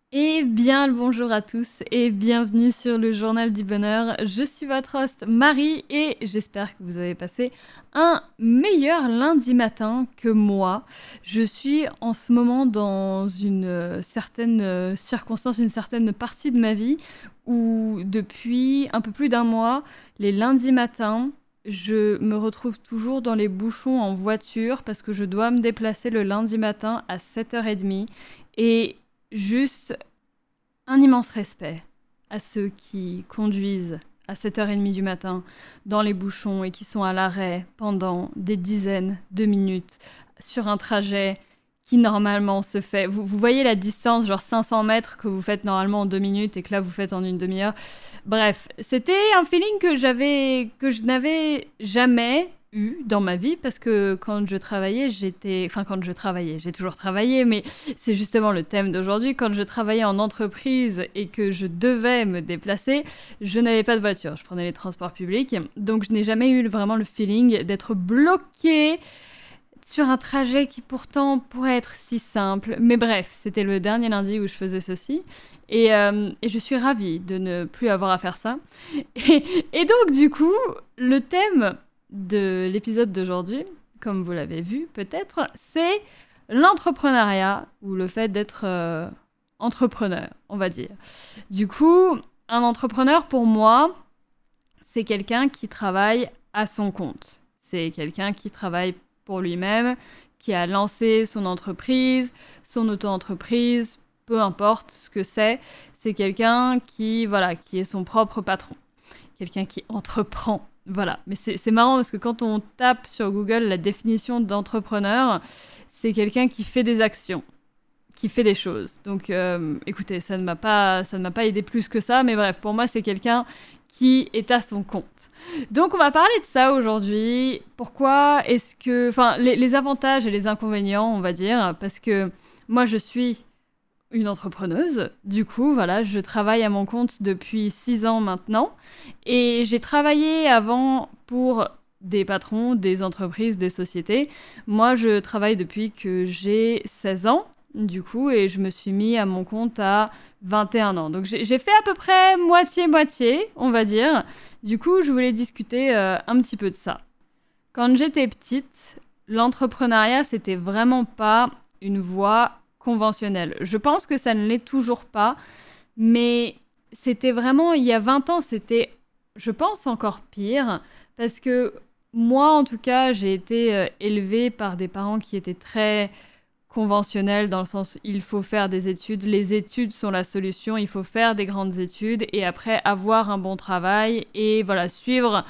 Eh bien, le bonjour à tous et bienvenue sur le Journal du Bonheur. Je suis votre host Marie et j'espère que vous avez passé un meilleur lundi matin que moi. Je suis en ce moment dans une certaine circonstance, une certaine partie de ma vie où depuis un peu plus d'un mois, les lundis matins, je me retrouve toujours dans les bouchons en voiture parce que je dois me déplacer le lundi matin à 7h30 et juste un immense respect à ceux qui conduisent à 7h30 du matin dans les bouchons et qui sont à l'arrêt pendant des dizaines de minutes sur un trajet qui normalement se fait. Vous voyez la distance, genre 500 mètres que vous faites normalement en 2 minutes et que là vous faites en une demi-heure. Bref, c'était un feeling que je n'avais jamais eu dans ma vie parce que quand je travaillais, j'ai toujours travaillé, mais c'est justement le thème d'aujourd'hui. Quand je travaillais en entreprise et que je devais me déplacer, je n'avais pas de voiture, je prenais les transports publics, donc je n'ai jamais eu vraiment le feeling d'être bloquée sur un trajet qui pourtant pourrait être si simple. Mais bref, c'était le dernier lundi où je faisais ceci. Et je suis ravie de ne plus avoir à faire ça. Et donc, du coup, le thème de l'épisode d'aujourd'hui, comme vous l'avez vu peut-être, c'est l'entrepreneuriat ou le fait d'être entrepreneur, on va dire. Du coup, un entrepreneur, pour moi, c'est quelqu'un qui travaille à son compte. C'est quelqu'un qui travaille pour lui-même, qui a lancé son entreprise, son auto-entreprise, peu importe ce que c'est quelqu'un qui est son propre patron, quelqu'un qui entreprend. Voilà, mais c'est marrant parce que quand on tape sur Google la définition d'entrepreneur, c'est quelqu'un qui fait des actions, qui fait des choses. Donc, écoutez, ça ne m'a pas aidé plus que ça, mais bref, pour moi, c'est quelqu'un qui est à son compte. Donc, on va parler de ça aujourd'hui. Pourquoi est-ce que... Enfin, les avantages et les inconvénients, on va dire, parce que moi, je suis une entrepreneuse. Du coup, voilà, je travaille à mon compte depuis 6 ans maintenant. Et j'ai travaillé avant pour des patrons, des entreprises, des sociétés. Moi, je travaille depuis que j'ai 16 ans, du coup, et je me suis mis à mon compte à 21 ans. Donc, j'ai fait à peu près moitié-moitié, on va dire. Du coup, je voulais discuter un petit peu de ça. Quand j'étais petite, l'entrepreneuriat, c'était vraiment pas une voie conventionnelle. Je pense que ça ne l'est toujours pas, mais c'était vraiment, il y a 20 ans, c'était, je pense, encore pire, parce que moi, en tout cas, j'ai été élevée par des parents qui étaient très conventionnels, dans le sens il faut faire des études, les études sont la solution, il faut faire des grandes études et après avoir un bon travail et voilà, suivre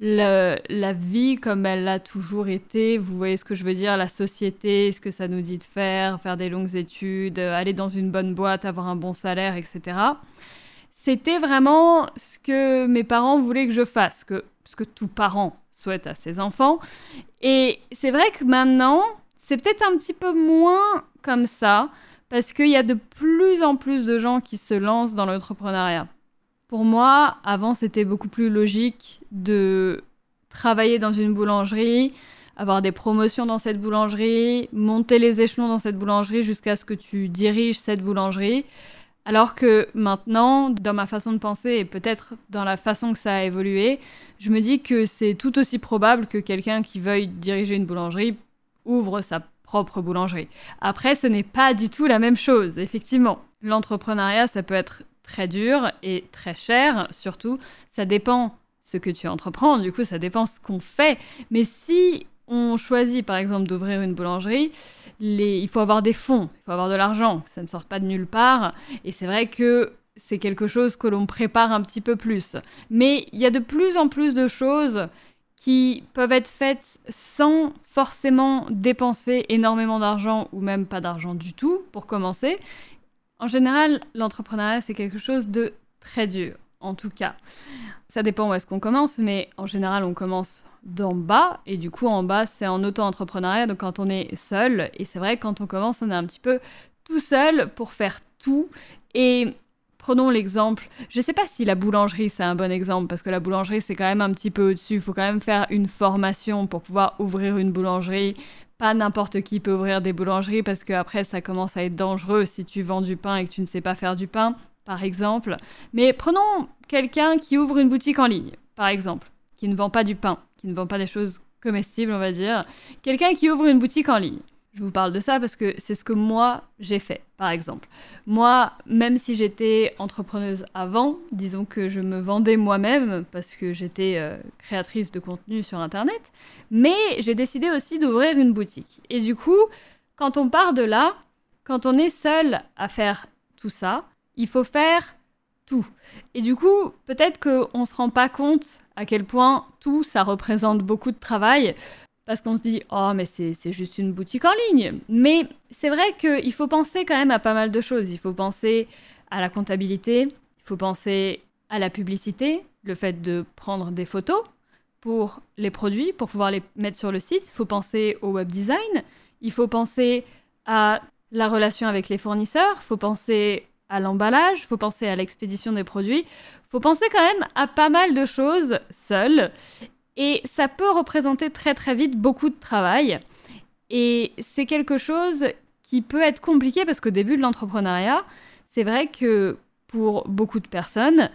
la vie comme elle l'a toujours été. Vous voyez ce que je veux dire, la société, ce que ça nous dit de faire des longues études, aller dans une bonne boîte, avoir un bon salaire, etc. C'était vraiment ce que mes parents voulaient que je fasse, ce que tout parent souhaite à ses enfants. Et c'est vrai que maintenant, c'est peut-être un petit peu moins comme ça, parce qu'il y a de plus en plus de gens qui se lancent dans l'entrepreneuriat. Pour moi, avant, c'était beaucoup plus logique de travailler dans une boulangerie, avoir des promotions dans cette boulangerie, monter les échelons dans cette boulangerie jusqu'à ce que tu diriges cette boulangerie. Alors que maintenant, dans ma façon de penser et peut-être dans la façon que ça a évolué, je me dis que c'est tout aussi probable que quelqu'un qui veuille diriger une boulangerie ouvre sa propre boulangerie. Après, ce n'est pas du tout la même chose, effectivement. L'entrepreneuriat, ça peut être très dur et très cher, surtout. Ça dépend ce que tu entreprends, du coup, ça dépend ce qu'on fait. Mais si on choisit, par exemple, d'ouvrir une boulangerie, il faut avoir des fonds, il faut avoir de l'argent, ça ne sort pas de nulle part. Et c'est vrai que c'est quelque chose que l'on prépare un petit peu plus. Mais il y a de plus en plus de choses qui peuvent être faites sans forcément dépenser énormément d'argent ou même pas d'argent du tout pour commencer. En général, l'entrepreneuriat, c'est quelque chose de très dur, en tout cas. Ça dépend où est-ce qu'on commence, mais en général, on commence d'en bas, et du coup, en bas, c'est en auto-entrepreneuriat, donc quand on est seul, et c'est vrai que quand on commence, on est un petit peu tout seul pour faire tout, et prenons l'exemple, je sais pas si la boulangerie, c'est un bon exemple, parce que la boulangerie, c'est quand même un petit peu au-dessus, il faut quand même faire une formation pour pouvoir ouvrir une boulangerie, pas n'importe qui peut ouvrir des boulangeries parce qu'après ça commence à être dangereux si tu vends du pain et que tu ne sais pas faire du pain, par exemple. Mais prenons quelqu'un qui ouvre une boutique en ligne, par exemple, qui ne vend pas du pain, qui ne vend pas des choses comestibles, on va dire. Quelqu'un qui ouvre une boutique en ligne. Je vous parle de ça parce que c'est ce que moi, j'ai fait, par exemple. Moi, même si j'étais entrepreneuse avant, disons que je me vendais moi-même parce que j'étais créatrice de contenu sur Internet, mais j'ai décidé aussi d'ouvrir une boutique. Et du coup, quand on part de là, quand on est seul à faire tout ça, il faut faire tout. Et du coup, peut-être qu'on ne se rend pas compte à quel point tout, ça représente beaucoup de travail. Parce qu'on se dit « Oh, mais c'est juste une boutique en ligne ». Mais c'est vrai qu'il faut penser quand même à pas mal de choses. Il faut penser à la comptabilité, il faut penser à la publicité, le fait de prendre des photos pour les produits, pour pouvoir les mettre sur le site. Il faut penser au web design, il faut penser à la relation avec les fournisseurs, il faut penser à l'emballage, il faut penser à l'expédition des produits. Il faut penser quand même à pas mal de choses seul. Et ça peut représenter très très vite beaucoup de travail. Et c'est quelque chose qui peut être compliqué parce qu'au début de l'entrepreneuriat, c'est vrai que pour beaucoup de personnes,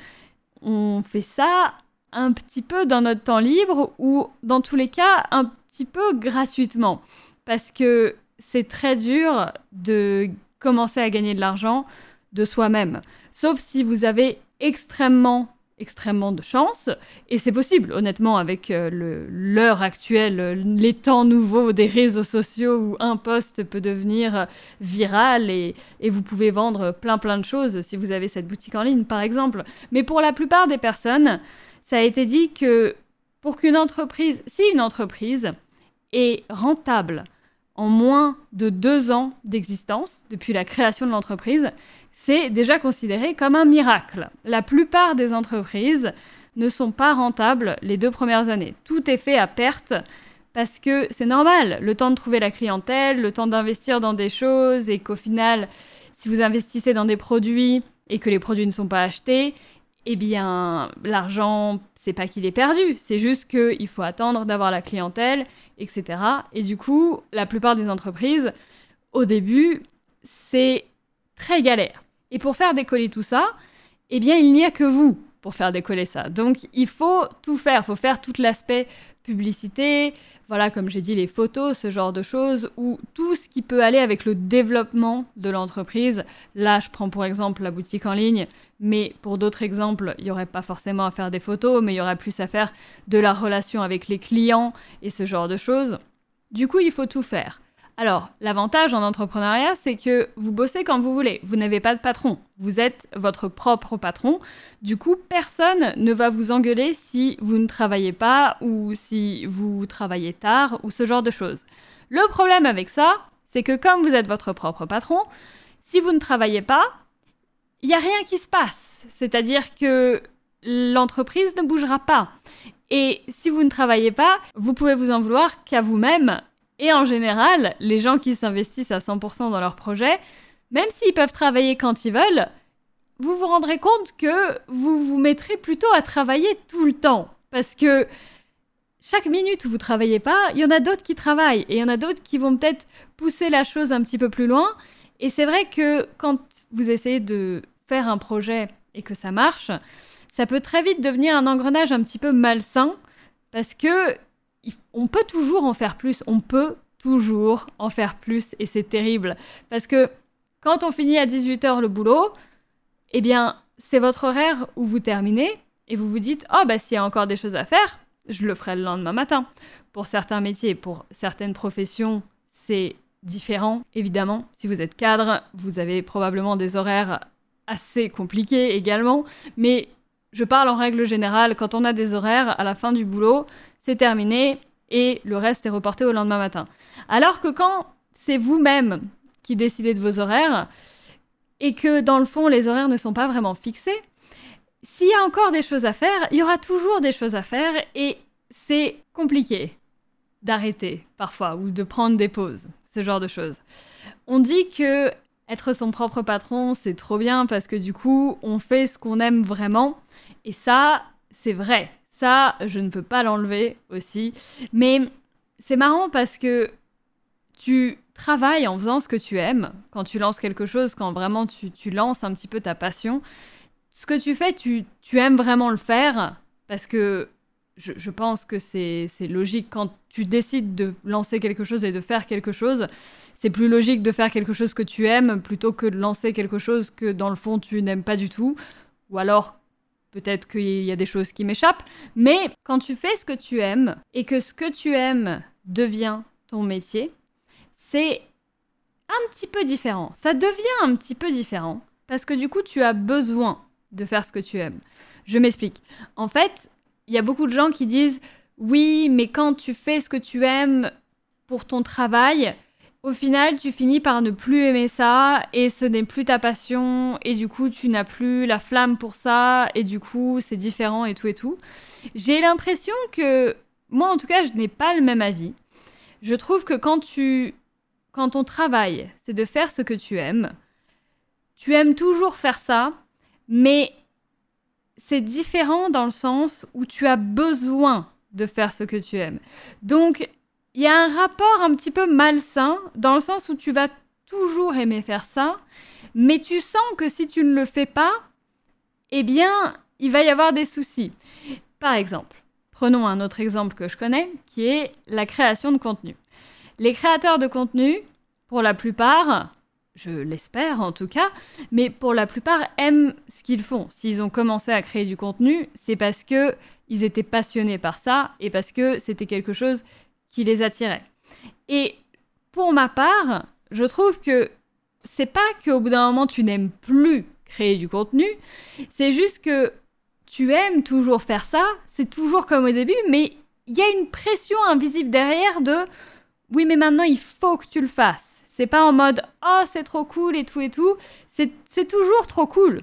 on fait ça un petit peu dans notre temps libre ou dans tous les cas un petit peu gratuitement. Parce que c'est très dur de commencer à gagner de l'argent de soi-même. Sauf si vous avez extrêmement de chance, et c'est possible, honnêtement, avec l'heure actuelle, les temps nouveaux des réseaux sociaux où un post peut devenir viral et vous pouvez vendre plein de choses si vous avez cette boutique en ligne, par exemple. Mais pour la plupart des personnes, ça a été dit que pour qu'une entreprise, si une entreprise est rentable en moins de 2 ans d'existence, depuis la création de l'entreprise, c'est déjà considéré comme un miracle. La plupart des entreprises ne sont pas rentables les 2 premières années. Tout est fait à perte parce que c'est normal. Le temps de trouver la clientèle, le temps d'investir dans des choses et qu'au final, si vous investissez dans des produits et que les produits ne sont pas achetés, eh bien, l'argent, c'est pas qu'il est perdu. C'est juste qu'il faut attendre d'avoir la clientèle, etc. Et du coup, la plupart des entreprises, au début, c'est très galère. Et pour faire décoller tout ça, eh bien, il n'y a que vous pour faire décoller ça. Donc, il faut tout faire. Il faut faire tout l'aspect publicité, voilà, comme j'ai dit, les photos, ce genre de choses, ou tout ce qui peut aller avec le développement de l'entreprise. Là, je prends pour exemple la boutique en ligne, mais pour d'autres exemples, il n'y aurait pas forcément à faire des photos, mais il y aurait plus à faire de la relation avec les clients et ce genre de choses. Du coup, il faut tout faire. Alors, l'avantage en entrepreneuriat, c'est que vous bossez quand vous voulez. Vous n'avez pas de patron. Vous êtes votre propre patron. Du coup, personne ne va vous engueuler si vous ne travaillez pas ou si vous travaillez tard ou ce genre de choses. Le problème avec ça, c'est que comme vous êtes votre propre patron, si vous ne travaillez pas, il n'y a rien qui se passe. C'est-à-dire que l'entreprise ne bougera pas. Et si vous ne travaillez pas, vous pouvez vous en vouloir qu'à vous-même. Et en général, les gens qui s'investissent à 100% dans leur projet, même s'ils peuvent travailler quand ils veulent, vous vous rendrez compte que vous vous mettrez plutôt à travailler tout le temps. Parce que chaque minute où vous ne travaillez pas, il y en a d'autres qui travaillent. Et il y en a d'autres qui vont peut-être pousser la chose un petit peu plus loin. Et c'est vrai que quand vous essayez de faire un projet et que ça marche, ça peut très vite devenir un engrenage un petit peu malsain. Parce que on peut toujours en faire plus, et c'est terrible. Parce que quand on finit à 18h le boulot, eh bien, c'est votre horaire où vous terminez, et vous vous dites « Oh, bah s'il y a encore des choses à faire, je le ferai le lendemain matin ». Pour certains métiers, pour certaines professions, c'est différent, évidemment. Si vous êtes cadre, vous avez probablement des horaires assez compliqués également, mais je parle en règle générale, quand on a des horaires, à la fin du boulot, c'est terminé et le reste est reporté au lendemain matin. Alors que quand c'est vous-même qui décidez de vos horaires et que dans le fond, les horaires ne sont pas vraiment fixés, s'il y a encore des choses à faire, il y aura toujours des choses à faire et c'est compliqué d'arrêter parfois ou de prendre des pauses, ce genre de choses. On dit que être son propre patron, c'est trop bien parce que du coup, on fait ce qu'on aime vraiment et ça, c'est vrai. Ça, je ne peux pas l'enlever aussi. Mais c'est marrant parce que tu travailles en faisant ce que tu aimes, quand tu lances quelque chose, quand vraiment tu lances un petit peu ta passion, ce que tu fais, tu aimes vraiment le faire, parce que je pense que c'est logique. Quand tu décides de lancer quelque chose et de faire quelque chose, c'est plus logique de faire quelque chose que tu aimes plutôt que de lancer quelque chose que dans le fond tu n'aimes pas du tout. Ou alors, peut-être qu'il y a des choses qui m'échappent. Mais quand tu fais ce que tu aimes et que ce que tu aimes devient ton métier, c'est un petit peu différent. Ça devient un petit peu différent parce que du coup, tu as besoin de faire ce que tu aimes. Je m'explique. En fait, il y a beaucoup de gens qui disent « Oui, mais quand tu fais ce que tu aimes pour ton travail, au final, tu finis par ne plus aimer ça et ce n'est plus ta passion et du coup, tu n'as plus la flamme pour ça et du coup, c'est différent et tout et tout. » J'ai l'impression que, moi en tout cas, je n'ai pas le même avis. Je trouve que quand ton travail, c'est de faire ce que tu aimes toujours faire ça, mais c'est différent dans le sens où tu as besoin de faire ce que tu aimes. Donc, il y a un rapport un petit peu malsain, dans le sens où tu vas toujours aimer faire ça, mais tu sens que si tu ne le fais pas, eh bien, il va y avoir des soucis. Par exemple, prenons un autre exemple que je connais, qui est la création de contenu. Les créateurs de contenu, pour la plupart, je l'espère en tout cas, mais pour la plupart aiment ce qu'ils font. S'ils ont commencé à créer du contenu, c'est parce qu'ils étaient passionnés par ça et parce que c'était quelque chose qui les attirait. Et pour ma part, je trouve que c'est pas qu'au bout d'un moment tu n'aimes plus créer du contenu, c'est juste que tu aimes toujours faire ça, c'est toujours comme au début, mais il y a une pression invisible derrière de oui, mais maintenant il faut que tu le fasses. C'est pas en mode oh, c'est trop cool et tout et tout. C'est toujours trop cool.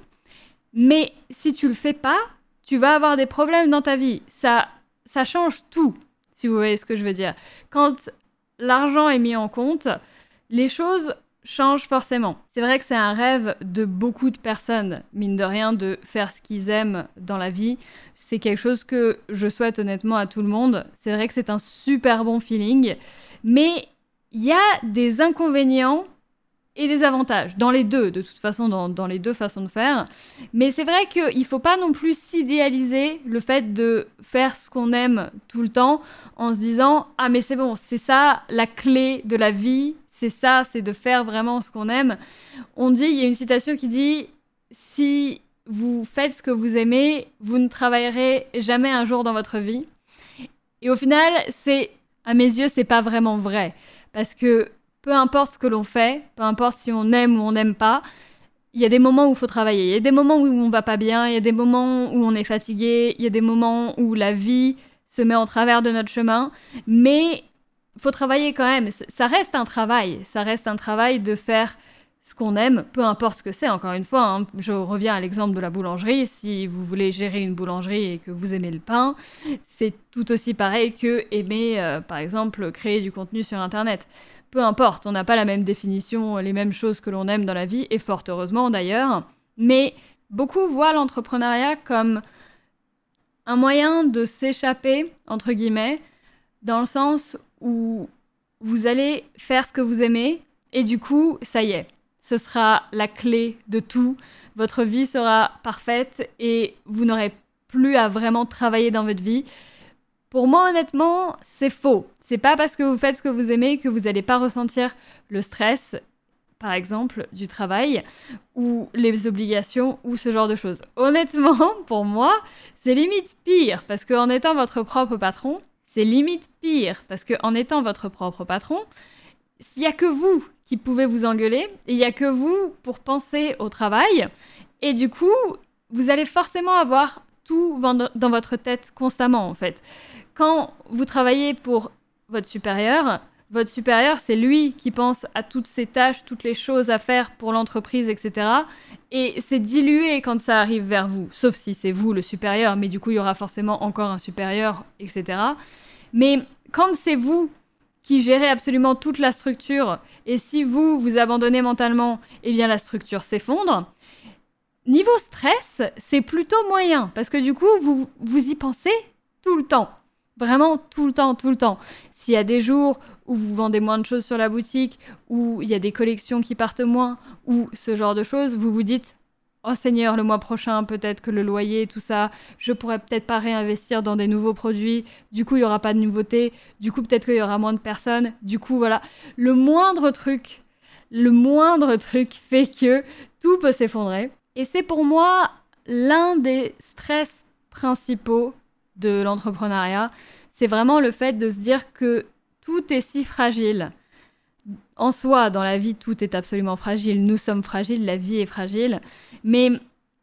Mais si tu le fais pas, tu vas avoir des problèmes dans ta vie. Ça change tout, si vous voyez ce que je veux dire. Quand l'argent est mis en compte, les choses changent forcément. C'est vrai que c'est un rêve de beaucoup de personnes, mine de rien, de faire ce qu'ils aiment dans la vie. C'est quelque chose que je souhaite honnêtement à tout le monde. C'est vrai que c'est un super bon feeling. Mais il y a des inconvénients et des avantages, dans les deux, de toute façon, dans les deux façons de faire. Mais c'est vrai qu'il ne faut pas non plus s'idéaliser le fait de faire ce qu'on aime tout le temps en se disant « Ah mais c'est bon, c'est ça la clé de la vie, c'est ça, c'est de faire vraiment ce qu'on aime. » On dit, il y a une citation qui dit « Si vous faites ce que vous aimez, vous ne travaillerez jamais un jour dans votre vie. » Et au final, à mes yeux, c'est pas vraiment vrai. Parce que peu importe ce que l'on fait, peu importe si on aime ou on n'aime pas, il y a des moments où il faut travailler, il y a des moments où on va pas bien, il y a des moments où on est fatigué, il y a des moments où la vie se met en travers de notre chemin, mais il faut travailler quand même. Ça reste un travail de faire ce qu'on aime, peu importe ce que c'est, encore une fois, hein. Je reviens à l'exemple de la boulangerie. Si vous voulez gérer une boulangerie et que vous aimez le pain, c'est tout aussi pareil que aimer, par exemple, créer du contenu sur Internet. Peu importe, on n'a pas la même définition, les mêmes choses que l'on aime dans la vie, et fort heureusement d'ailleurs, mais beaucoup voient l'entrepreneuriat comme un moyen de s'échapper, entre guillemets, dans le sens où vous allez faire ce que vous aimez, et du coup, ça y est, ce sera la clé de tout. Votre vie sera parfaite et vous n'aurez plus à vraiment travailler dans votre vie. Pour moi, honnêtement, c'est faux. C'est pas parce que vous faites ce que vous aimez que vous n'allez pas ressentir le stress, par exemple, du travail, ou les obligations, ou ce genre de choses. Honnêtement, pour moi, c'est limite pire, parce qu'en étant votre propre patron, c'est limite pire, parce qu'en étant votre propre patron, il n'y a que vous qui pouvez vous engueuler, et il n'y a que vous pour penser au travail, et du coup, vous allez forcément avoir tout dans votre tête constamment, en fait. Quand vous travaillez pour votre supérieur, c'est lui qui pense à toutes ces tâches, toutes les choses à faire pour l'entreprise, etc. Et c'est dilué quand ça arrive vers vous, sauf si c'est vous le supérieur, mais du coup, il y aura forcément encore un supérieur, etc. Mais quand c'est vous qui gérez absolument toute la structure, et si vous abandonnez mentalement, eh bien la structure s'effondre. Niveau stress, c'est plutôt moyen, parce que du coup, vous y pensez tout le temps. Vraiment tout le temps, tout le temps. S'il y a des jours où vous vendez moins de choses sur la boutique, où il y a des collections qui partent moins, ou ce genre de choses, vous vous dites oh Seigneur, le mois prochain, peut-être que le loyer, tout ça, je pourrais peut-être pas réinvestir dans des nouveaux produits. Du coup, il y aura pas de nouveautés. Du coup, peut-être qu'il y aura moins de personnes. Du coup, voilà. Le moindre truc fait que tout peut s'effondrer. Et c'est pour moi l'un des stress principaux de l'entrepreneuriat. C'est vraiment le fait de se dire que tout est si fragile. En soi, dans la vie, tout est absolument fragile. Nous sommes fragiles, la vie est fragile. Mais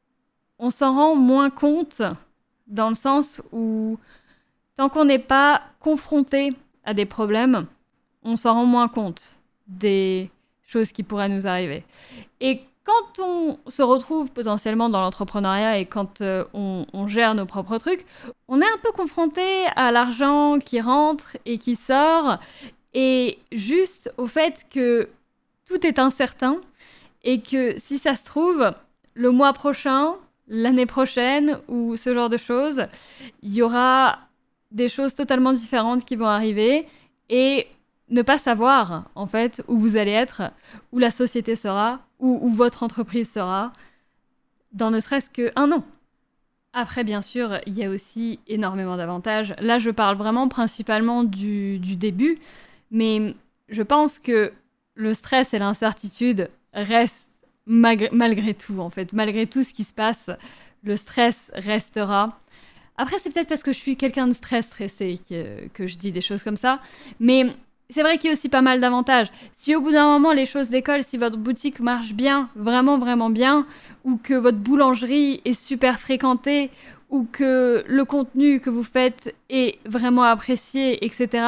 on s'en rend moins compte dans le sens où tant qu'on n'est pas confronté à des problèmes, on s'en rend moins compte des choses qui pourraient nous arriver. Et quand on se retrouve potentiellement dans l'entrepreneuriat et quand on gère nos propres trucs, on est un peu confronté à l'argent qui rentre et qui sort et juste au fait que tout est incertain et que si ça se trouve, le mois prochain, l'année prochaine ou ce genre de choses, il y aura des choses totalement différentes qui vont arriver et ne pas savoir en fait où vous allez être, où la société sera, où votre entreprise sera, dans ne serait-ce qu'un an. Après, bien sûr, il y a aussi énormément d'avantages. Là, je parle vraiment principalement du début, mais je pense que le stress et l'incertitude restent malgré tout, en fait. Malgré tout ce qui se passe, le stress restera. Après, c'est peut-être parce que je suis quelqu'un de stressé que je dis des choses comme ça, mais c'est vrai qu'il y a aussi pas mal d'avantages. Si au bout d'un moment, les choses décollent, si votre boutique marche bien, vraiment, vraiment bien, ou que votre boulangerie est super fréquentée, ou que le contenu que vous faites est vraiment apprécié, etc.,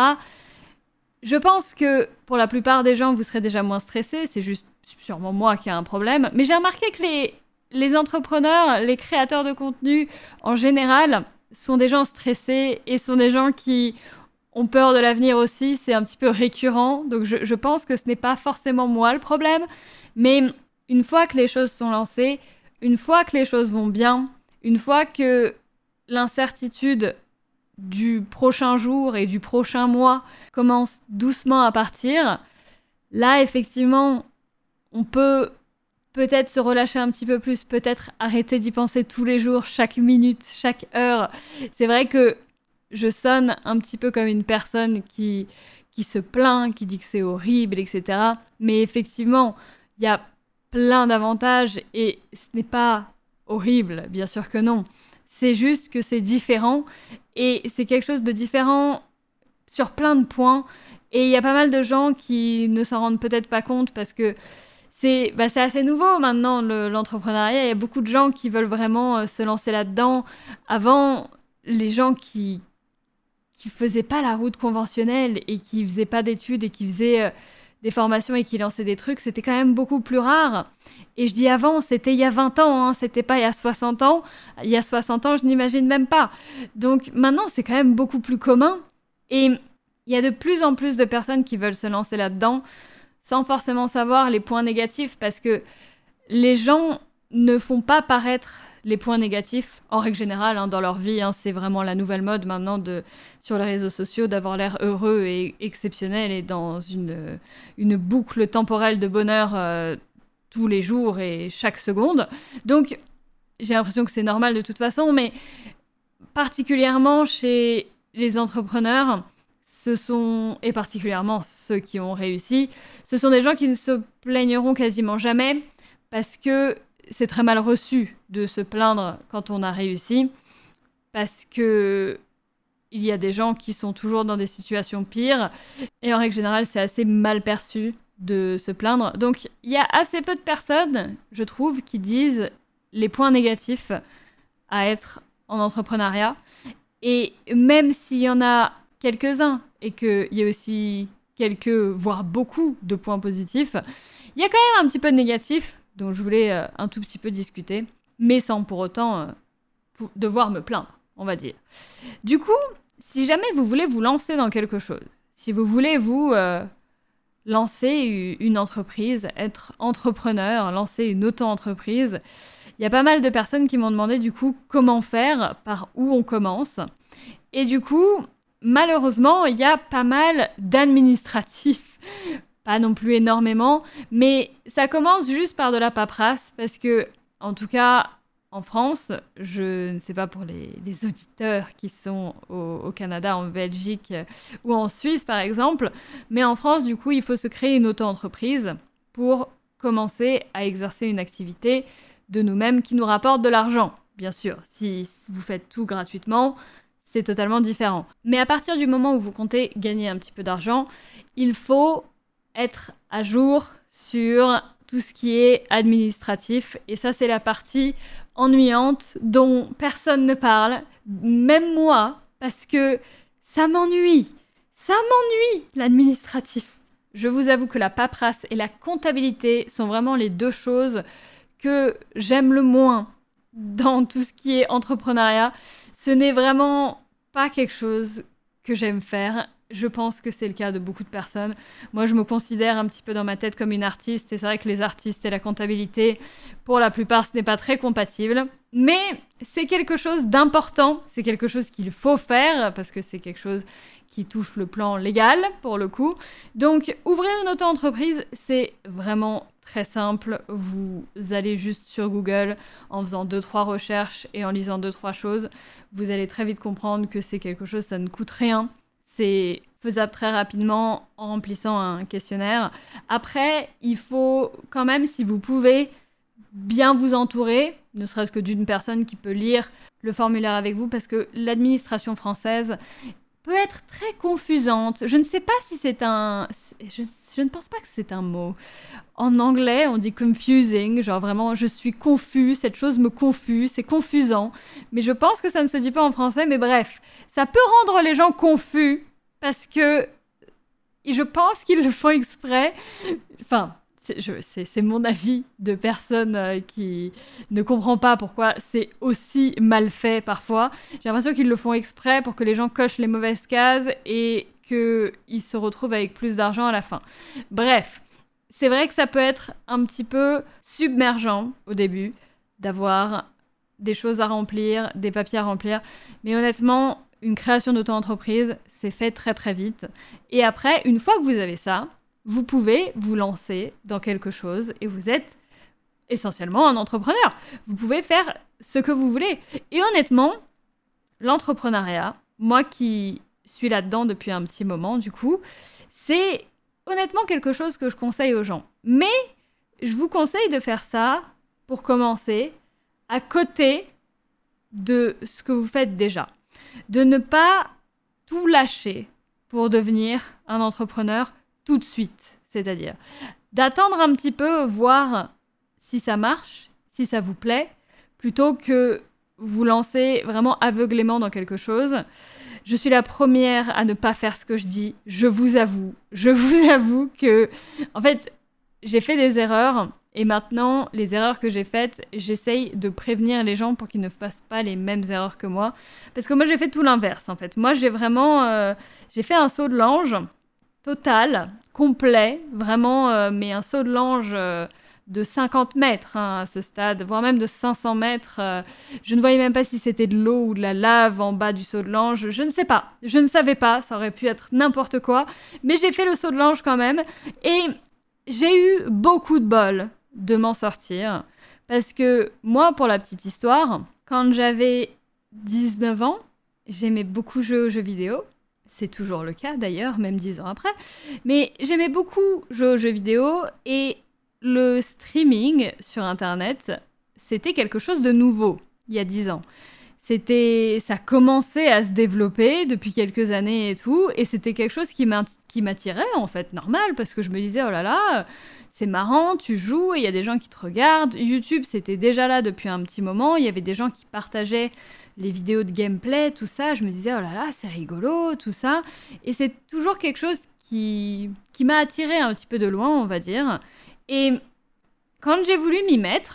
je pense que pour la plupart des gens, vous serez déjà moins stressé. C'est juste sûrement moi qui ai un problème. Mais j'ai remarqué que les entrepreneurs, les créateurs de contenu, en général, sont des gens stressés et sont des gens qui ont peur de l'avenir aussi. C'est un petit peu récurrent. Donc je pense que ce n'est pas forcément moi le problème. Mais une fois que les choses sont lancées, une fois que les choses vont bien, une fois que l'incertitude du prochain jour et du prochain mois commence doucement à partir, là, effectivement, on peut peut-être se relâcher un petit peu plus, peut-être arrêter d'y penser tous les jours, chaque minute, chaque heure. C'est vrai que je sonne un petit peu comme une personne qui se plaint, qui dit que c'est horrible, etc. Mais effectivement, il y a plein d'avantages et ce n'est pas horrible, bien sûr que non. C'est juste que c'est différent et c'est quelque chose de différent sur plein de points. Et il y a pas mal de gens qui ne s'en rendent peut-être pas compte parce que c'est assez nouveau maintenant, l'entrepreneuriat. Il y a beaucoup de gens qui veulent vraiment se lancer là-dedans. Avant, les gens qui faisaient pas la route conventionnelle et qui faisaient pas d'études et qui faisaient des formations et qui lançaient des trucs, c'était quand même beaucoup plus rare. Et je dis avant, c'était il y a 20 ans, hein, c'était pas il y a 60 ans. Il y a 60 ans, je n'imagine même pas. Donc maintenant, c'est quand même beaucoup plus commun. Et il y a de plus en plus de personnes qui veulent se lancer là-dedans sans forcément savoir les points négatifs parce que les gens ne font pas paraître les points négatifs, en règle générale, hein, dans leur vie. Hein, c'est vraiment la nouvelle mode maintenant sur les réseaux sociaux d'avoir l'air heureux et exceptionnel et dans une boucle temporelle de bonheur tous les jours et chaque seconde. Donc, j'ai l'impression que c'est normal de toute façon, mais particulièrement chez les entrepreneurs, et particulièrement ceux qui ont réussi, ce sont des gens qui ne se plaigneront quasiment jamais parce que c'est très mal reçu de se plaindre quand on a réussi, parce que il y a des gens qui sont toujours dans des situations pires, et en règle générale, c'est assez mal perçu de se plaindre. Donc, il y a assez peu de personnes, je trouve, qui disent les points négatifs à être en entrepreneuriat. Et même s'il y en a quelques-uns, et qu'il y a aussi quelques, voire beaucoup de points positifs, il y a quand même un petit peu de négatifs dont je voulais un tout petit peu discuter, mais sans pour autant devoir me plaindre, on va dire. Du coup, si jamais vous voulez vous lancer dans quelque chose, si vous voulez vous lancer une entreprise, être entrepreneur, lancer une auto-entreprise, il y a pas mal de personnes qui m'ont demandé du coup comment faire, par où on commence. Et du coup, malheureusement, il y a pas mal d'administratifs. Pas non plus énormément, mais ça commence juste par de la paperasse parce que, en tout cas, en France, je ne sais pas pour les auditeurs qui sont au Canada, en Belgique ou en Suisse par exemple, mais en France, du coup, il faut se créer une auto-entreprise pour commencer à exercer une activité de nous-mêmes qui nous rapporte de l'argent. Bien sûr, si vous faites tout gratuitement, c'est totalement différent. Mais à partir du moment où vous comptez gagner un petit peu d'argent, il faut être à jour sur tout ce qui est administratif. Et ça, c'est la partie ennuyante dont personne ne parle, même moi, parce que ça m'ennuie. Ça m'ennuie, l'administratif. Je vous avoue que la paperasse et la comptabilité sont vraiment les deux choses que j'aime le moins dans tout ce qui est entrepreneuriat. Ce n'est vraiment pas quelque chose que j'aime faire. Je pense que c'est le cas de beaucoup de personnes. Moi, je me considère un petit peu dans ma tête comme une artiste, et c'est vrai que les artistes et la comptabilité, pour la plupart, ce n'est pas très compatible. Mais c'est quelque chose d'important, c'est quelque chose qu'il faut faire, parce que c'est quelque chose qui touche le plan légal, pour le coup. Donc, ouvrir une auto-entreprise, c'est vraiment très simple. Vous allez juste sur Google en faisant 2-3 recherches et en lisant 2-3 choses. Vous allez très vite comprendre que c'est quelque chose, ça ne coûte rien. C'est faisable très rapidement en remplissant un questionnaire. Après, il faut quand même, si vous pouvez, bien vous entourer, ne serait-ce que d'une personne qui peut lire le formulaire avec vous, parce que l'administration française peut être très confusante. Je ne sais pas si c'est un... Je ne pense pas que c'est un mot. En anglais, on dit confusing, genre vraiment, je suis confus, cette chose me confuse, c'est confusant. Mais je pense que ça ne se dit pas en français, mais bref, ça peut rendre les gens confus, parce que je pense qu'ils le font exprès. Enfin, c'est mon avis de personne qui ne comprend pas pourquoi c'est aussi mal fait parfois. J'ai l'impression qu'ils le font exprès pour que les gens cochent les mauvaises cases et qu'ils se retrouvent avec plus d'argent à la fin. Bref, c'est vrai que ça peut être un petit peu submergent au début d'avoir des choses à remplir, des papiers à remplir. Mais honnêtement, une création d'auto-entreprise, c'est fait très très vite. Et après, une fois que vous avez ça, vous pouvez vous lancer dans quelque chose et vous êtes essentiellement un entrepreneur. Vous pouvez faire ce que vous voulez. Et honnêtement, l'entrepreneuriat, moi qui suis là-dedans depuis un petit moment du coup, c'est honnêtement quelque chose que je conseille aux gens. Mais je vous conseille de faire ça pour commencer à côté de ce que vous faites déjà. De ne pas tout lâcher pour devenir un entrepreneur tout de suite. C'est-à-dire d'attendre un petit peu, voir si ça marche, si ça vous plaît, plutôt que vous lancer vraiment aveuglément dans quelque chose. Je suis la première à ne pas faire ce que je dis. Je vous avoue que, en fait, j'ai fait des erreurs. Et maintenant, les erreurs que j'ai faites, j'essaye de prévenir les gens pour qu'ils ne fassent pas les mêmes erreurs que moi. Parce que moi, j'ai fait tout l'inverse, en fait. Moi, j'ai vraiment... j'ai fait un saut de l'ange total, complet, vraiment, mais un saut de l'ange de 50 mètres à ce stade, voire même de 500 mètres. Je ne voyais même pas si c'était de l'eau ou de la lave en bas du saut de l'ange. Je ne sais pas. Je ne savais pas. Ça aurait pu être n'importe quoi. Mais j'ai fait le saut de l'ange quand même. Et j'ai eu beaucoup de bol de m'en sortir. Parce que moi, pour la petite histoire, quand j'avais 19 ans, j'aimais beaucoup jouer aux jeux vidéo. C'est toujours le cas d'ailleurs, même 10 ans après. Mais j'aimais beaucoup jouer aux jeux vidéo et le streaming sur Internet, c'était quelque chose de nouveau il y a 10 ans. Ça commençait à se développer depuis quelques années et tout, et c'était quelque chose qui m'attirait en fait, normal, parce que je me disais, oh là là, c'est marrant, tu joues et il y a des gens qui te regardent. YouTube, c'était déjà là depuis un petit moment, il y avait des gens qui partageaient les vidéos de gameplay, tout ça. Je me disais, oh là là, c'est rigolo, tout ça. Et c'est toujours quelque chose qui m'a attirée un petit peu de loin, on va dire. Et quand j'ai voulu m'y mettre,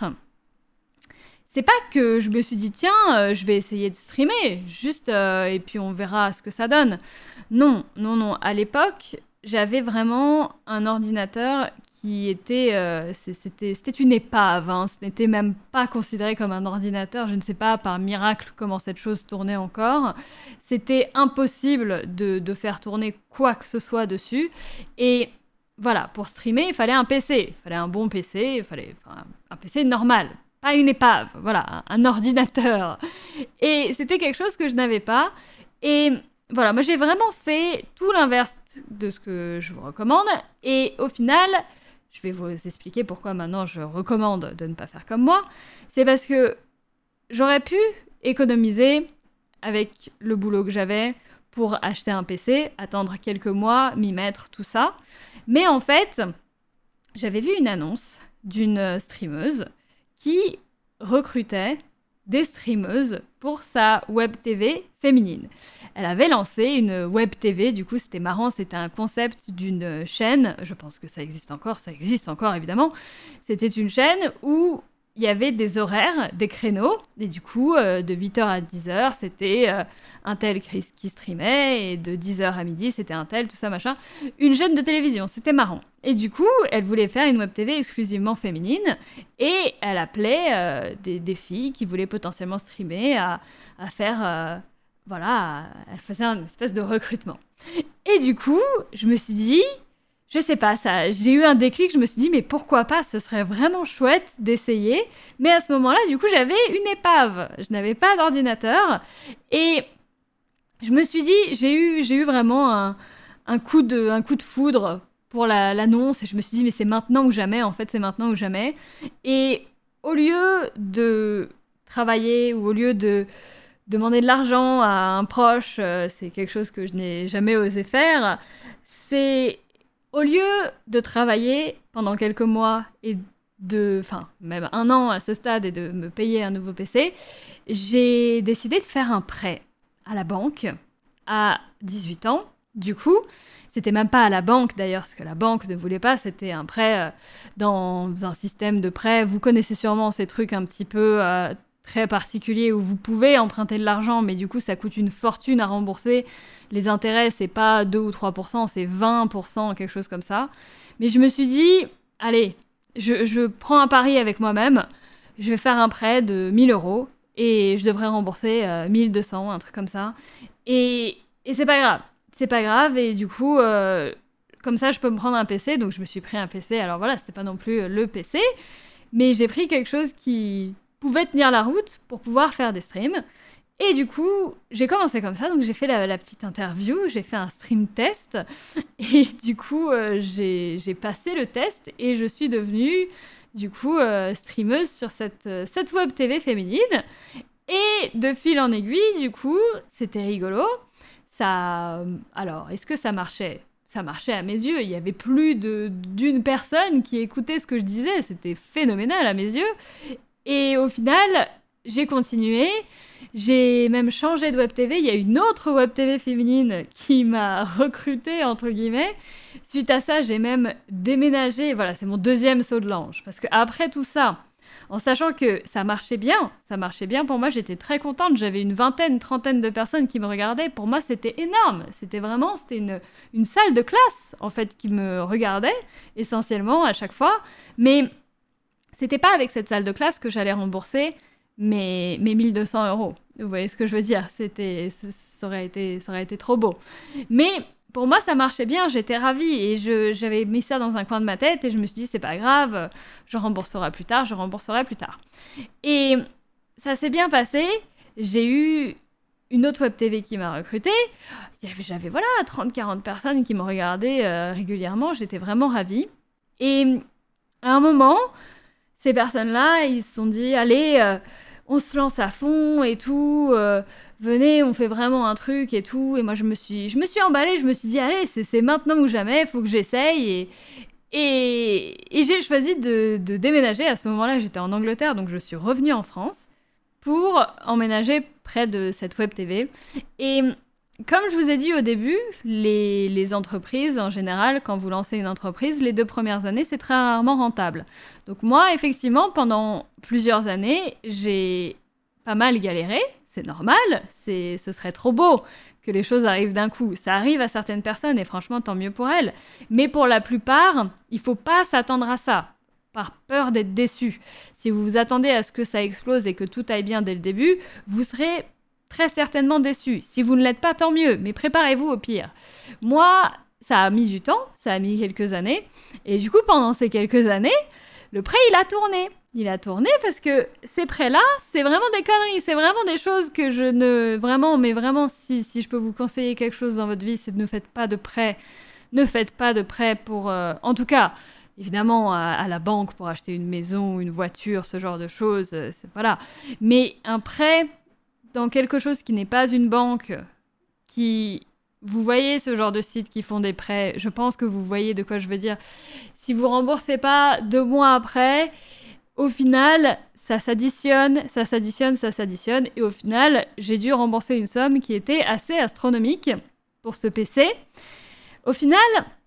c'est pas que je me suis dit, tiens, je vais essayer de streamer, juste, et puis on verra ce que ça donne. Non. À l'époque, j'avais vraiment un ordinateur c'était une épave, hein. Ce n'était même pas considéré comme un ordinateur. Je ne sais pas par miracle comment cette chose tournait encore. C'était impossible de faire tourner quoi que ce soit dessus. Et voilà, pour streamer, il fallait un PC. Il fallait un bon PC, un PC normal. Pas une épave, voilà, un ordinateur. Et c'était quelque chose que je n'avais pas. Et voilà, moi j'ai vraiment fait tout l'inverse de ce que je vous recommande. Et au final, je vais vous expliquer pourquoi maintenant je recommande de ne pas faire comme moi. C'est parce que j'aurais pu économiser avec le boulot que j'avais pour acheter un PC, attendre quelques mois, m'y mettre, tout ça. Mais en fait, j'avais vu une annonce d'une streameuse qui recrutait des streameuses pour sa web TV féminine. Elle avait lancé une web TV, du coup c'était marrant, c'était un concept d'une chaîne, je pense que ça existe encore évidemment. C'était une chaîne où il y avait des horaires, des créneaux, et du coup de 8h à 10h c'était un tel qui streamait, et de 10h à midi c'était un tel, tout ça machin. Une chaîne de télévision, c'était marrant. Et du coup, elle voulait faire une web TV exclusivement féminine, et elle appelait des filles qui voulaient potentiellement streamer à faire... voilà, elle faisait un espèce de recrutement. Et du coup, je me suis dit, je sais pas, j'ai eu un déclic, je me suis dit, mais pourquoi pas, ce serait vraiment chouette d'essayer. Mais à ce moment-là, du coup, j'avais une épave. Je n'avais pas d'ordinateur. Et je me suis dit, j'ai eu vraiment un coup de foudre pour l'annonce. Et je me suis dit, mais c'est maintenant ou jamais, en fait, c'est maintenant ou jamais. Et au lieu de travailler ou au lieu de demander de l'argent à un proche, c'est quelque chose que je n'ai jamais osé faire. C'est au lieu de travailler pendant quelques mois et même un an à ce stade et de me payer un nouveau PC, j'ai décidé de faire un prêt à la banque à 18 ans. Du coup, c'était même pas à la banque d'ailleurs, parce que la banque ne voulait pas, c'était un prêt dans un système de prêt. Vous connaissez sûrement ces trucs un petit peu très particulier où vous pouvez emprunter de l'argent, mais du coup, ça coûte une fortune à rembourser. Les intérêts, c'est pas 2 ou 3%, c'est 20%, quelque chose comme ça. Mais je me suis dit, allez, je prends un pari avec moi-même, je vais faire un prêt de 1 000 € et je devrais rembourser 1 200, un truc comme ça. Et c'est pas grave. C'est pas grave, et du coup, comme ça, je peux me prendre un PC. Donc, je me suis pris un PC. Alors voilà, c'était pas non plus le PC, mais j'ai pris quelque chose qui pouvait tenir la route pour pouvoir faire des streams. Et du coup, j'ai commencé comme ça, donc j'ai fait la petite interview, j'ai fait un stream test, et du coup, j'ai passé le test, et je suis devenue, du coup, streameuse sur cette web TV féminine. Et de fil en aiguille, du coup, c'était rigolo. Alors, est-ce que ça marchait ? Ça marchait à mes yeux, il y avait plus d'une personne qui écoutait ce que je disais, c'était phénoménal à mes yeux. Et au final, j'ai continué. J'ai même changé de web TV. Il y a une autre web TV féminine qui m'a recrutée, entre guillemets. Suite à ça, j'ai même déménagé. Voilà, c'est mon deuxième saut de l'ange. Parce qu'après tout ça, en sachant que ça marchait bien pour moi, j'étais très contente. J'avais une trentaine de personnes qui me regardaient. Pour moi, c'était énorme. C'était une salle de classe, en fait, qui me regardait, essentiellement, à chaque fois. Mais c'était pas avec cette salle de classe que j'allais rembourser mes 1 200 €. Vous voyez ce que je veux dire ? Ça aurait été trop beau. Mais pour moi, ça marchait bien, j'étais ravie. Et j'avais mis ça dans un coin de ma tête et je me suis dit, c'est pas grave, je rembourserai plus tard. Et ça s'est bien passé. J'ai eu une autre web TV qui m'a recrutée. J'avais 30-40 personnes qui me regardaient régulièrement. J'étais vraiment ravie. Et à un moment, ces personnes-là, ils se sont dit, allez, on se lance à fond et tout, venez, on fait vraiment un truc et tout. Et moi, je me suis emballée, je me suis dit, allez, c'est maintenant ou jamais, il faut que j'essaye. Et j'ai choisi de déménager. À ce moment-là, j'étais en Angleterre, donc je suis revenue en France pour emménager près de cette web TV. Et comme je vous ai dit au début, les entreprises, en général, quand vous lancez une entreprise, les 2 premières années, c'est très rarement rentable. Donc moi, effectivement, pendant plusieurs années, j'ai pas mal galéré. c'est normal, ce serait trop beau que les choses arrivent d'un coup. Ça arrive à certaines personnes et franchement, tant mieux pour elles. Mais pour la plupart, il ne faut pas s'attendre à ça, par peur d'être déçu. Si vous vous attendez à ce que ça explose et que tout aille bien dès le début, vous serez très certainement déçu. Si vous ne l'êtes pas, tant mieux, mais préparez-vous au pire. Moi, ça a mis du temps, ça a mis quelques années, et du coup, pendant ces quelques années, le prêt, il a tourné. Il a tourné parce que ces prêts-là, c'est vraiment des conneries, c'est vraiment des choses que je ne... Vraiment, mais vraiment, si je peux vous conseiller quelque chose dans votre vie, c'est de ne faites pas de prêt. Ne faites pas de prêt pour... en tout cas, évidemment, à la banque pour acheter une maison, une voiture, ce genre de choses, voilà. Mais un prêt dans quelque chose qui n'est pas une banque, qui... Vous voyez ce genre de sites qui font des prêts, je pense que vous voyez de quoi je veux dire. Si vous remboursez pas 2 mois après, au final, ça s'additionne, et au final, j'ai dû rembourser une somme qui était assez astronomique pour ce PC. Au final,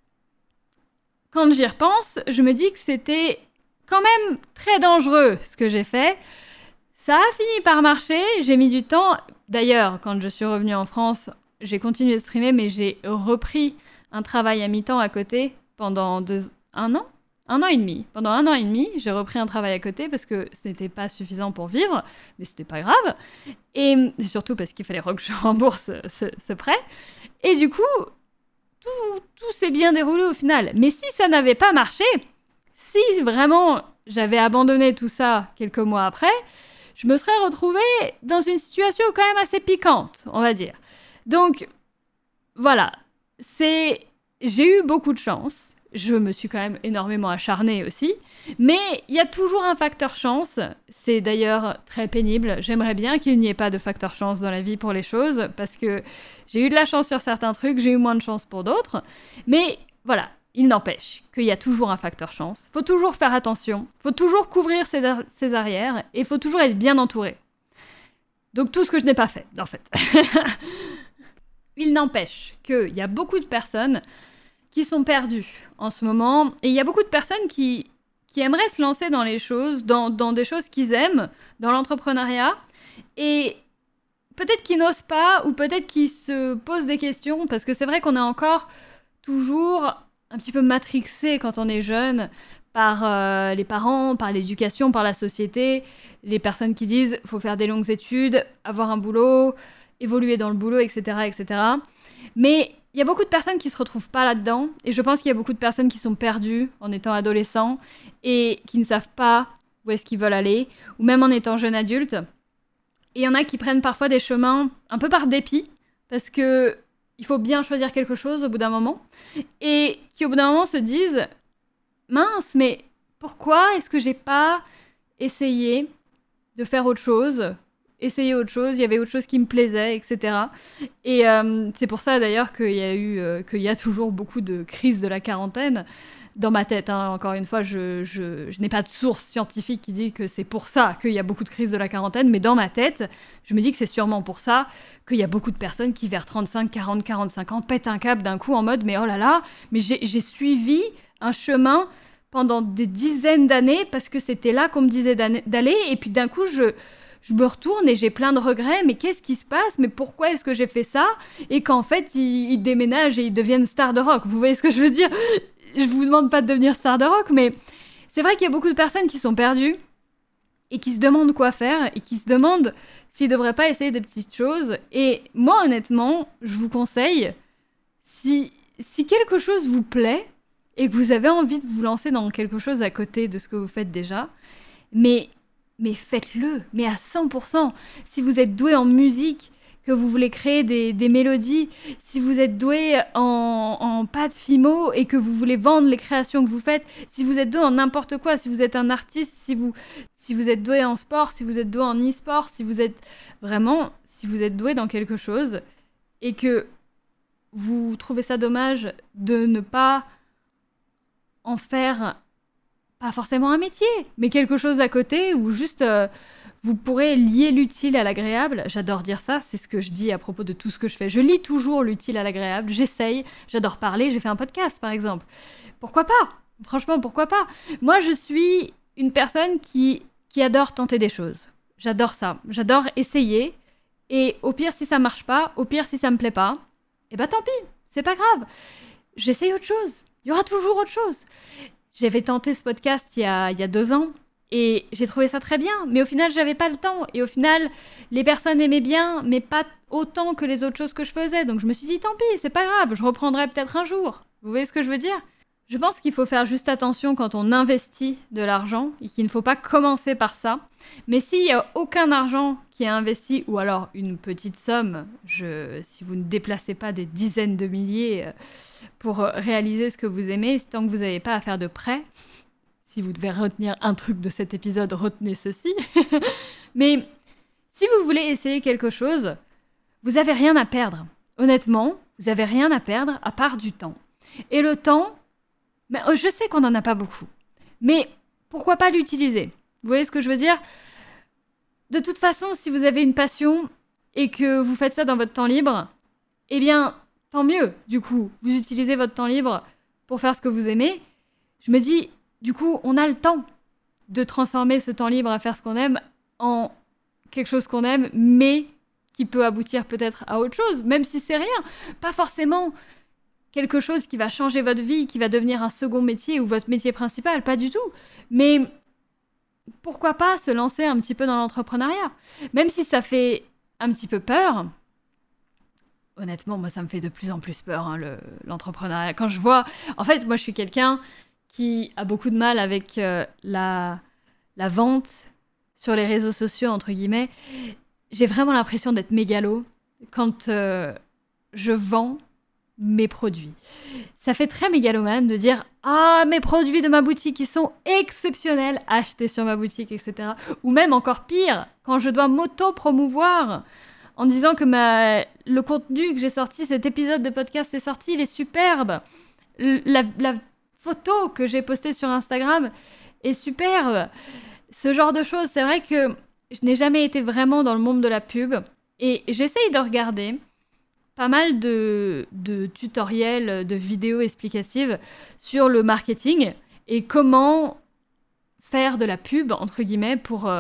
quand j'y repense, je me dis que c'était quand même très dangereux ce que j'ai fait. Ça a fini par marcher, j'ai mis du temps. D'ailleurs, quand je suis revenue en France, j'ai continué de streamer, mais j'ai repris un travail à mi-temps à côté pendant 1 an et demi. Pendant 1 an et demi, j'ai repris un travail à côté parce que ce n'était pas suffisant pour vivre, mais c'était pas grave. Et surtout parce qu'il fallait que je rembourse ce prêt. Et du coup, tout s'est bien déroulé au final. Mais si ça n'avait pas marché, si vraiment j'avais abandonné tout ça quelques mois après, je me serais retrouvée dans une situation quand même assez piquante, on va dire. Donc, voilà, j'ai eu beaucoup de chance. Je me suis quand même énormément acharnée aussi. Mais il y a toujours un facteur chance. C'est d'ailleurs très pénible. J'aimerais bien qu'il n'y ait pas de facteur chance dans la vie pour les choses. Parce que j'ai eu de la chance sur certains trucs, j'ai eu moins de chance pour d'autres. Mais voilà, il n'empêche qu'il y a toujours un facteur chance. Il faut toujours faire attention. Il faut toujours couvrir ses arrières. Et il faut toujours être bien entouré. Donc tout ce que je n'ai pas fait, en fait. Il n'empêche qu'il y a beaucoup de personnes qui sont perdues en ce moment. Et il y a beaucoup de personnes qui aimeraient se lancer dans les choses, dans des choses qu'ils aiment, dans l'entrepreneuriat. Et peut-être qu'ils n'osent pas, ou peut-être qu'ils se posent des questions, parce que c'est vrai qu'on est encore toujours un petit peu matrixé quand on est jeune par les parents, par l'éducation, par la société. Les personnes qui disent « faut faire des longues études, avoir un boulot », évoluer dans le boulot, etc., etc. Mais il y a beaucoup de personnes qui se retrouvent pas là-dedans, et je pense qu'il y a beaucoup de personnes qui sont perdues en étant adolescents et qui ne savent pas où est-ce qu'ils veulent aller, ou même en étant jeune adulte. Et il y en a qui prennent parfois des chemins un peu par dépit, parce que il faut bien choisir quelque chose au bout d'un moment, et qui au bout d'un moment se disent « mince, mais pourquoi est-ce que j'ai pas essayé de faire autre chose ?» Essayer autre chose, il y avait autre chose qui me plaisait, etc. Et c'est pour ça d'ailleurs qu'il y a toujours beaucoup de crises de la quarantaine dans ma tête. Hein. Encore une fois, je n'ai pas de source scientifique qui dit que c'est pour ça qu'il y a beaucoup de crises de la quarantaine, mais dans ma tête, je me dis que c'est sûrement pour ça qu'il y a beaucoup de personnes qui vers 35, 40, 45 ans pètent un câble d'un coup en mode « mais oh là là, mais j'ai suivi un chemin pendant des dizaines d'années parce que c'était là qu'on me disait d'aller et puis d'un coup je me retourne et j'ai plein de regrets, mais qu'est-ce qui se passe? Mais pourquoi est-ce que j'ai fait ça? Et qu'en fait, ils déménagent et ils deviennent stars de rock. Vous voyez ce que je veux dire? Je vous demande pas de devenir star de rock, mais c'est vrai qu'il y a beaucoup de personnes qui sont perdues et qui se demandent quoi faire et qui se demandent s'ils devraient pas essayer des petites choses. Et moi, honnêtement, je vous conseille, si quelque chose vous plaît et que vous avez envie de vous lancer dans quelque chose à côté de ce que vous faites déjà, mais faites-le, mais à 100%. Si vous êtes doué en musique, que vous voulez créer des mélodies, si vous êtes doué en pâte fimo et que vous voulez vendre les créations que vous faites, si vous êtes doué en n'importe quoi, si vous êtes un artiste, si vous êtes doué en sport, si vous êtes doué en e-sport, si vous êtes doué dans quelque chose et que vous trouvez ça dommage de ne pas en faire pas forcément un métier, mais quelque chose à côté où juste vous pourrez lier l'utile à l'agréable. J'adore dire ça, c'est ce que je dis à propos de tout ce que je fais. Je lie toujours l'utile à l'agréable, j'essaye, j'adore parler, j'ai fait un podcast par exemple. Pourquoi pas? Franchement, pourquoi pas? Moi, je suis une personne qui adore tenter des choses. J'adore ça, j'adore essayer Et au pire, si ça marche pas, au pire, si ça me plaît pas, eh ben tant pis, c'est pas grave. J'essaye autre chose. Il y aura toujours autre chose. J'avais tenté ce podcast il y a 2 ans et j'ai trouvé ça très bien. Mais au final, j'avais pas le temps. Et au final, les personnes aimaient bien, mais pas autant que les autres choses que je faisais. Donc je me suis dit, tant pis, c'est pas grave, je reprendrai peut-être un jour. Vous voyez ce que je veux dire ? Je pense qu'il faut faire juste attention quand on investit de l'argent et qu'il ne faut pas commencer par ça. Mais s'il n'y a aucun argent qui est investi, ou alors une petite somme, si vous ne déplacez pas des dizaines de milliers pour réaliser ce que vous aimez, tant que vous n'avez pas à faire de prêt, si vous devez retenir un truc de cet épisode, retenez ceci. Mais si vous voulez essayer quelque chose, vous n'avez rien à perdre. Honnêtement, vous n'avez rien à perdre à part du temps. Et le temps, je sais qu'on n'en a pas beaucoup. Mais pourquoi pas l'utiliser ? Vous voyez ce que je veux dire ? De toute façon, si vous avez une passion et que vous faites ça dans votre temps libre, eh bien, tant mieux, du coup. Vous utilisez votre temps libre pour faire ce que vous aimez. Je me dis, du coup, on a le temps de transformer ce temps libre à faire ce qu'on aime en quelque chose qu'on aime, mais qui peut aboutir peut-être à autre chose, même si c'est rien. Pas forcément quelque chose qui va changer votre vie, qui va devenir un second métier ou votre métier principal, pas du tout. Mais pourquoi pas se lancer un petit peu dans l'entrepreneuriat ? Même si ça fait un petit peu peur. Honnêtement, moi, ça me fait de plus en plus peur, l'entrepreneuriat. Quand je vois... En fait, moi, je suis quelqu'un qui a beaucoup de mal avec la vente sur les réseaux sociaux, entre guillemets. J'ai vraiment l'impression d'être mégalo quand je vends mes produits. Ça fait très mégalomane de dire « Ah, mes produits de ma boutique, ils sont exceptionnels, achetés sur ma boutique, etc. » Ou même encore pire, quand je dois m'auto-promouvoir en disant que le contenu que j'ai sorti, cet épisode de podcast est sorti, il est superbe. La photo que j'ai postée sur Instagram est superbe. Ce genre de choses, c'est vrai que je n'ai jamais été vraiment dans le monde de la pub et j'essaye de regarder pas mal de tutoriels, de vidéos explicatives sur le marketing et comment faire de la pub, entre guillemets,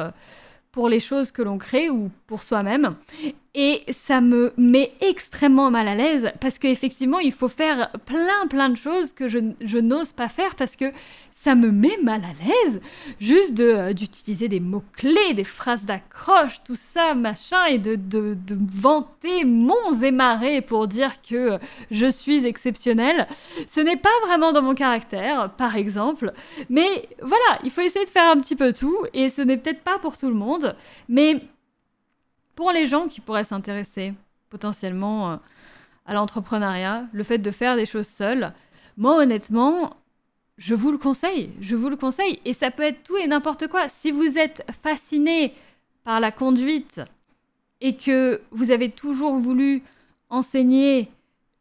pour les choses que l'on crée ou pour soi-même. Et ça me met extrêmement mal à l'aise parce qu'effectivement, il faut faire plein de choses que je n'ose pas faire parce que ça me met mal à l'aise juste d'utiliser des mots-clés, des phrases d'accroche, tout ça, machin, et de vanter monts et marées pour dire que je suis exceptionnelle. Ce n'est pas vraiment dans mon caractère, par exemple, mais voilà, il faut essayer de faire un petit peu tout, et ce n'est peut-être pas pour tout le monde, mais pour les gens qui pourraient s'intéresser potentiellement à l'entrepreneuriat, le fait de faire des choses seules, moi honnêtement... Je vous le conseille, et ça peut être tout et n'importe quoi. Si vous êtes fasciné par la conduite et que vous avez toujours voulu enseigner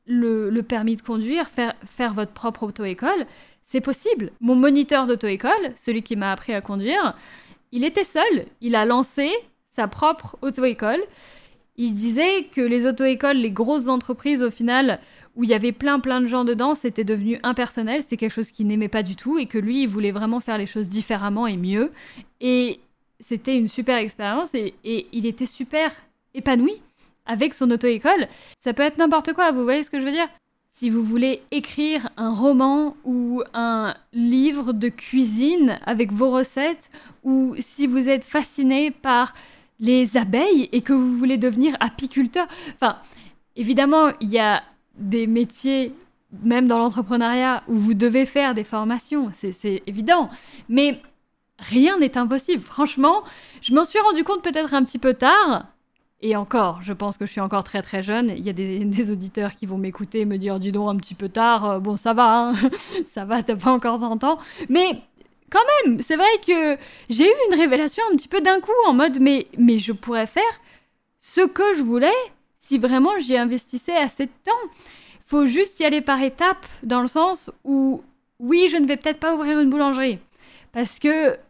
le permis de conduire, faire votre propre auto-école, c'est possible. Mon moniteur d'auto-école, celui qui m'a appris à conduire, il était seul, il a lancé sa propre auto-école. Il disait que les auto-écoles, les grosses entreprises au final... où il y avait plein de gens dedans, c'était devenu impersonnel, c'était quelque chose qu'il n'aimait pas du tout, et que lui, il voulait vraiment faire les choses différemment et mieux. Et c'était une super expérience, et il était super épanoui avec son auto-école. Ça peut être n'importe quoi, vous voyez ce que je veux dire ? Si vous voulez écrire un roman ou un livre de cuisine avec vos recettes, ou si vous êtes fasciné par les abeilles et que vous voulez devenir apiculteur, enfin, évidemment, il y a des métiers, même dans l'entrepreneuriat, où vous devez faire des formations, c'est évident. Mais rien n'est impossible. Franchement, je m'en suis rendu compte peut-être un petit peu tard. Et encore, je pense que je suis encore très très jeune. Il y a des auditeurs qui vont m'écouter et me dire « Dis donc, un petit peu tard, bon ça va, hein. Ça va, t'as pas encore 100 ans. » Mais quand même, c'est vrai que j'ai eu une révélation un petit peu d'un coup, en mode « Mais je pourrais faire ce que je voulais » si vraiment j'y investissais assez de temps. Il faut juste y aller par étapes, dans le sens où, oui, je ne vais peut-être pas ouvrir une boulangerie, parce que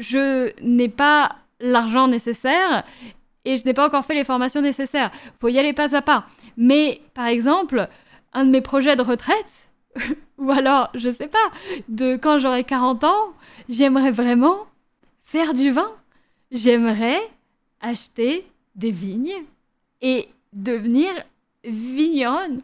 je n'ai pas l'argent nécessaire, et je n'ai pas encore fait les formations nécessaires. Il faut y aller pas à pas. Mais, par exemple, un de mes projets de retraite, ou alors, je sais pas, de quand j'aurai 40 ans, j'aimerais vraiment faire du vin. J'aimerais acheter des vignes, et devenir vigneronne.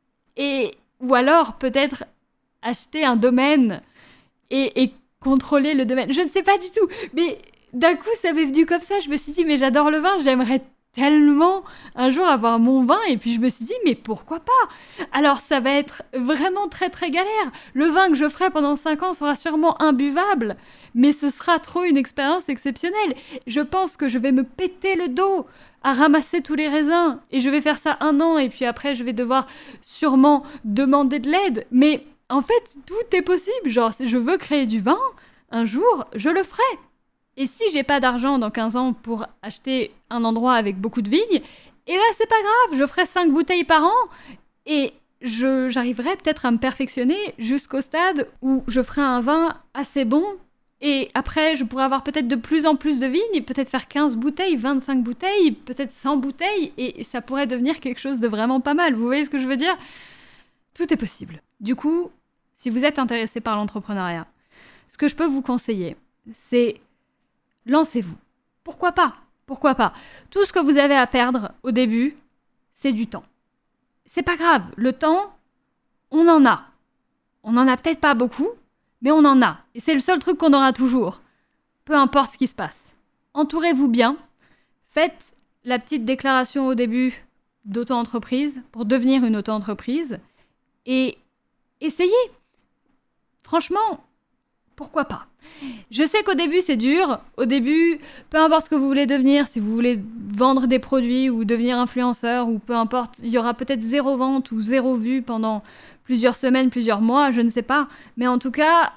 Ou alors peut-être acheter un domaine et contrôler le domaine. Je ne sais pas du tout, mais d'un coup ça m'est venu comme ça. Je me suis dit mais j'adore le vin, j'aimerais tellement un jour avoir mon vin, et puis je me suis dit mais pourquoi pas. Alors ça va être vraiment très très galère. Le vin que je ferai pendant 5 ans sera sûrement imbuvable, mais ce sera trop une expérience exceptionnelle. Je pense que je vais me péter le dos à ramasser tous les raisins, et je vais faire ça 1 an, et puis après je vais devoir sûrement demander de l'aide, mais en fait tout est possible. Genre si je veux créer du vin un jour, je le ferai. Et si j'ai pas d'argent dans 15 ans pour acheter un endroit avec beaucoup de vignes, eh ben c'est pas grave, je ferai 5 bouteilles par an, et j'arriverai peut-être à me perfectionner jusqu'au stade où je ferai un vin assez bon, et après je pourrai avoir peut-être de plus en plus de vignes, peut-être faire 15 bouteilles, 25 bouteilles, peut-être 100 bouteilles, et ça pourrait devenir quelque chose de vraiment pas mal. Vous voyez ce que je veux dire ? Tout est possible. Du coup, si vous êtes intéressé par l'entrepreneuriat, ce que je peux vous conseiller, c'est lancez-vous. Pourquoi pas ? Pourquoi pas ? Tout ce que vous avez à perdre au début, c'est du temps. C'est pas grave, le temps, on en a. On en a peut-être pas beaucoup, mais on en a. Et c'est le seul truc qu'on aura toujours. Peu importe ce qui se passe. Entourez-vous bien. Faites la petite déclaration au début d'auto-entreprise pour devenir une auto-entreprise. Et essayez. Franchement, pourquoi pas ? Je sais qu'au début, c'est dur. Au début, peu importe ce que vous voulez devenir, si vous voulez vendre des produits ou devenir influenceur, ou peu importe, il y aura peut-être 0 vente ou 0 vue pendant plusieurs semaines, plusieurs mois, je ne sais pas. Mais en tout cas,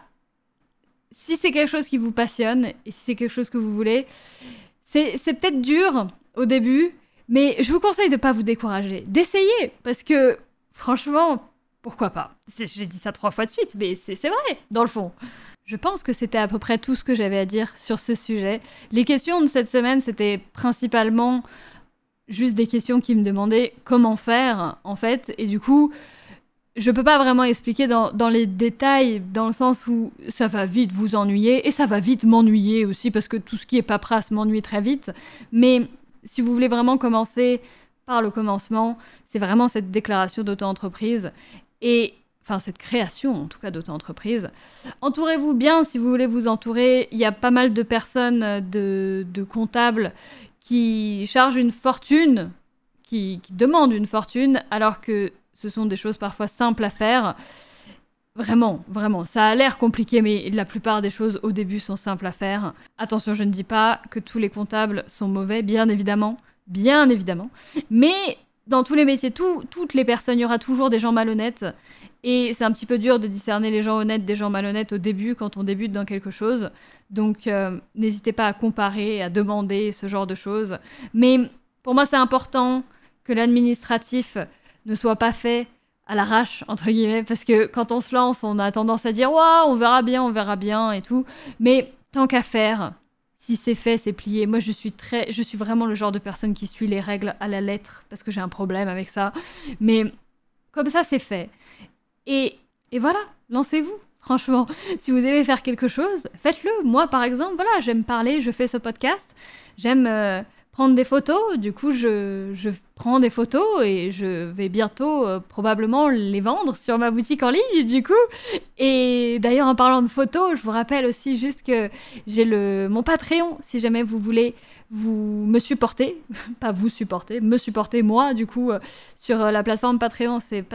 si c'est quelque chose qui vous passionne et si c'est quelque chose que vous voulez, c'est peut-être dur au début, mais je vous conseille de ne pas vous décourager, d'essayer, parce que franchement, pourquoi pas ? J'ai dit ça 3 fois de suite, mais c'est vrai, dans le fond. Je pense que c'était à peu près tout ce que j'avais à dire sur ce sujet. Les questions de cette semaine, c'était principalement juste des questions qui me demandaient comment faire, en fait. Et du coup, je peux pas vraiment expliquer dans les détails, dans le sens où ça va vite vous ennuyer, et ça va vite m'ennuyer aussi, parce que tout ce qui est paperasse m'ennuie très vite. Mais si vous voulez vraiment commencer par le commencement, c'est vraiment cette déclaration d'auto-entreprise. Enfin, cette création, en tout cas, d'auto-entreprise. Entourez-vous bien si vous voulez vous entourer. Il y a pas mal de personnes, de comptables, qui chargent une fortune, qui demandent une fortune, alors que ce sont des choses parfois simples à faire. Vraiment, vraiment. Ça a l'air compliqué, mais la plupart des choses, au début, sont simples à faire. Attention, je ne dis pas que tous les comptables sont mauvais, bien évidemment. Bien évidemment. Mais dans tous les métiers, toutes les personnes, il y aura toujours des gens malhonnêtes. Et c'est un petit peu dur de discerner les gens honnêtes des gens malhonnêtes au début, quand on débute dans quelque chose. Donc, n'hésitez pas à comparer, à demander ce genre de choses. Mais pour moi, c'est important que l'administratif ne soit pas fait à l'arrache, entre guillemets, parce que quand on se lance, on a tendance à dire « Waouh, on verra bien et tout ». Mais tant qu'à faire, si c'est fait, c'est plié. Moi, je suis vraiment le genre de personne qui suit les règles à la lettre, parce que j'ai un problème avec ça. Mais comme ça, c'est fait. Et voilà, lancez-vous, franchement. Si vous aimez faire quelque chose, faites-le. Moi, par exemple, voilà, j'aime parler, je fais ce podcast. J'aime prendre des photos. Du coup, je prends des photos et je vais bientôt probablement les vendre sur ma boutique en ligne, du coup. Et d'ailleurs, en parlant de photos, je vous rappelle aussi juste que j'ai mon Patreon, si jamais vous voulez me supporter. Pas vous supporter, me supporter moi, du coup, sur la plateforme Patreon, c'est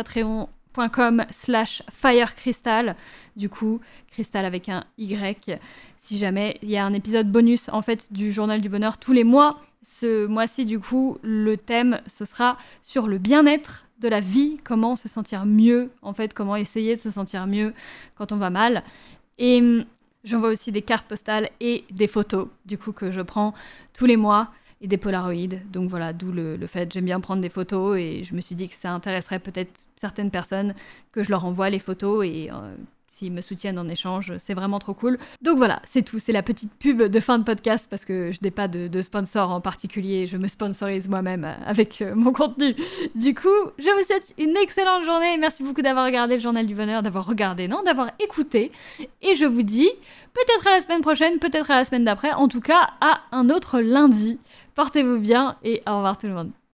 patreon.com/firecrystal, du coup, cristal avec un Y. Si jamais il y a un épisode bonus, en fait, du Journal du Bonheur tous les mois. Ce mois-ci, du coup, le thème, ce sera sur le bien-être de la vie, comment se sentir mieux, en fait, comment essayer de se sentir mieux quand on va mal. Et j'envoie aussi des cartes postales et des photos, du coup, que je prends tous les mois, et des polaroïds. Donc voilà, d'où le fait, j'aime bien prendre des photos, et je me suis dit que ça intéresserait peut-être certaines personnes que je leur envoie les photos, et s'ils me soutiennent en échange, c'est vraiment trop cool. Donc voilà, c'est tout, c'est la petite pub de fin de podcast, parce que je n'ai pas de sponsor en particulier, je me sponsorise moi-même avec mon contenu. Du coup, je vous souhaite une excellente journée, merci beaucoup d'avoir regardé le Journal du Bonheur, d'avoir écouté, et je vous dis peut-être à la semaine prochaine, peut-être à la semaine d'après, en tout cas à un autre lundi. Portez-vous bien et au revoir tout le monde.